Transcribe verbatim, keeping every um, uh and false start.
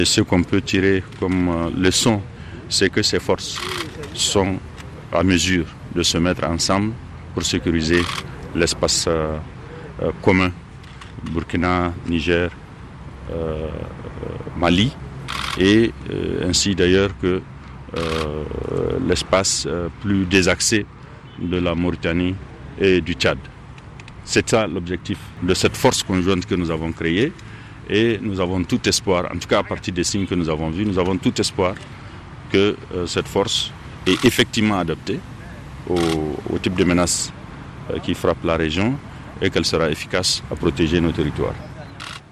Et ce qu'on peut tirer comme leçon, c'est que ces forces sont à mesure de se mettre ensemble pour sécuriser l'espace euh, euh, commun Burkina, Niger, euh, Mali et euh, ainsi d'ailleurs que euh, l'espace euh, plus désaxé de la Mauritanie et du Tchad. C'est ça l'objectif de cette force conjointe que nous avons créée et nous avons tout espoir, en tout cas à partir des signes que nous avons vus, nous avons tout espoir que euh, cette force est effectivement adaptée au, au type de menace euh, qui frappe la région et qu'elle sera efficace à protéger nos territoires.